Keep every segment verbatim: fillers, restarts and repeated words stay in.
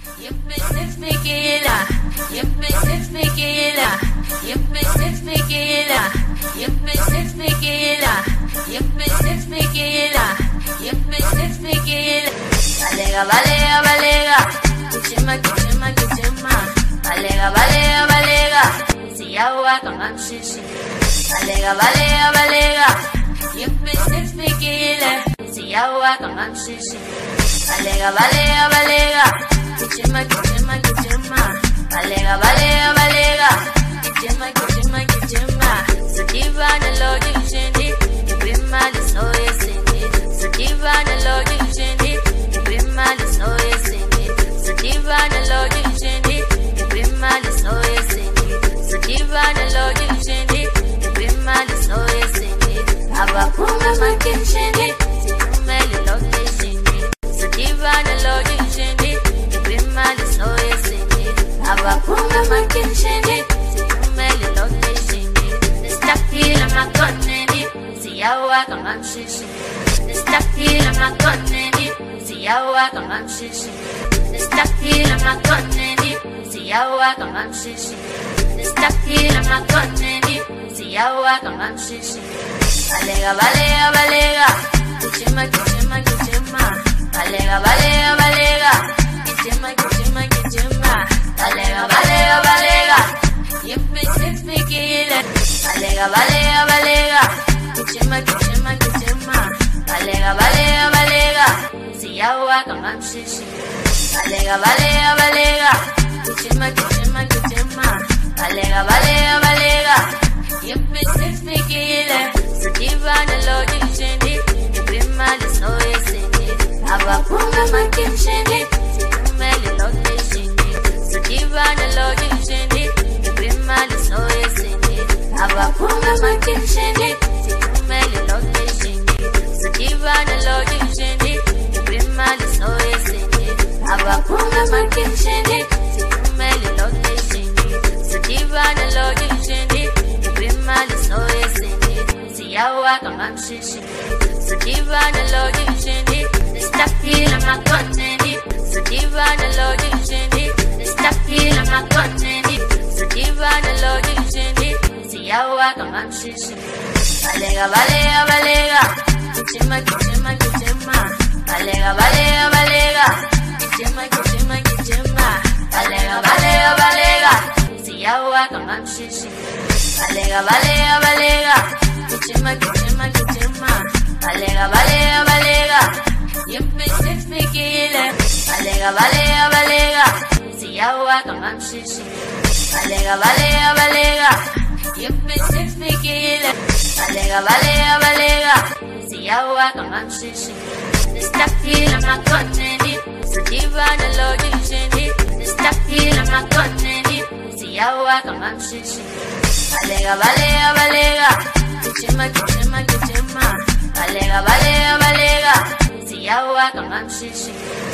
Yippee sippee killer, yippee sippee killer, yippee sippee killer, yippee sippee killer, yippee sippee killer, yippee sippee killer. Balega, balega, balega, kichima, kichima, kichima. Balega, balega, balega, si agua con amshishi. Balega, balega, balega, yippee sippee killer, si agua con amshishi. Balega, balega, balega, kichima, kichima, kichima. Balega, balega, balega, kichima, kichima, kichima. Sativa na logi shindi, bima di soye sindi. Sativa na logi shindi, bima di soye sindi. Sativa na logi shindi, bima di soye sindi. Sativa na logi shindi, bima di soye sindi. Abapunga makin shindi, meli logi shindi. Sativa na logi shindi, bima di soye sindi. Abapunga makin shindi, meli logi shindi. Nistakila makoneni, siyawa kama mshishi. Nistakila makoneni, siyawa kama mshishi. Nistakila makoneni, siyawa kama mshishi. Nistakila makoneni, siyawa kama mshishi. Balega, balega, balega, kichima, kichima, kichima. Balega, balega, balega, kichima, kichima, kichima. Balega, balega, balega, yippee sippee killer. Balega, balega, balega, kichima, kichima, kichima. Balega, balega, balega, siyawa kama mshishi. Balega, balega, balega, kichima, kichima, kichima. Balega, balega, balega, yippee sippee killer. Sativa na logi shindi, bima di soye sindi. Abapunga makin shindi, meli logi shindi. Sativa na logi shindi, bima di soye sindi. Abapunga makin shindi, meli logi shindi. Sativa na logi shindi, bima di soye sindi. Abapunga makin shindi, meli logi shindi. Sativa na logi shindi, bima di soye sindi. Siyawa kama mshishi. Sativa na logi shindi, nistakila makoneni. Sativa na logi shindi, nistakila makoneni. Sativa na logi shindi, siyawa kama mshishi. Balega, balega, balega, kichima, kichima, kichima. Balega, balega, balega, kichima, kichima, kichima. Balega, balega, balega, siyawa kama mshishi. Balega, balega, balega, kichima, kichima, kichima. Balega, balega, balega, yippee sippee killer. Balega, balega, balega, siyawa kama mshishi. Balega, balega, balega, yippee sippee killer. Balega, balega, balega, siyawa kama mshishi. Nistakila makoneni, sativa na logi shindi. Nistakila makoneni, siyawa kama mshishi. Balega, balega, balega, kichima, kichima, kichima. Balega, balega, balega, siyawa kama mshishi.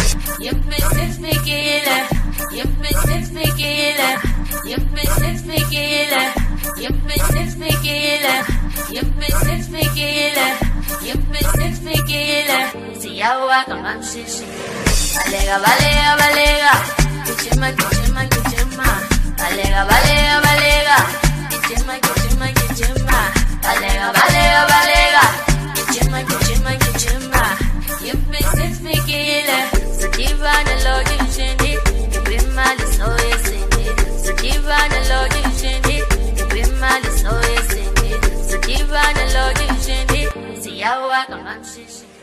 Yippee sippee killer, yippee sippee killer, yippee sippee killer, yippee sippee killer, yippee sippee killer, yippee sippee killer. Siyawa kama mshishi. Balega, balega, balega, kichima, kichima, kichima. Balega, balega, balega, kichima, kichima, kichima. Balega, balega, balega, kichima, kichima, kichima. Yippee sippee killer. Sativa na logi shindi, bima di soye sindi. Sativa na logi shindi, bima di soye sindi. Sativa na logi shindi, siyawa kama mshishi.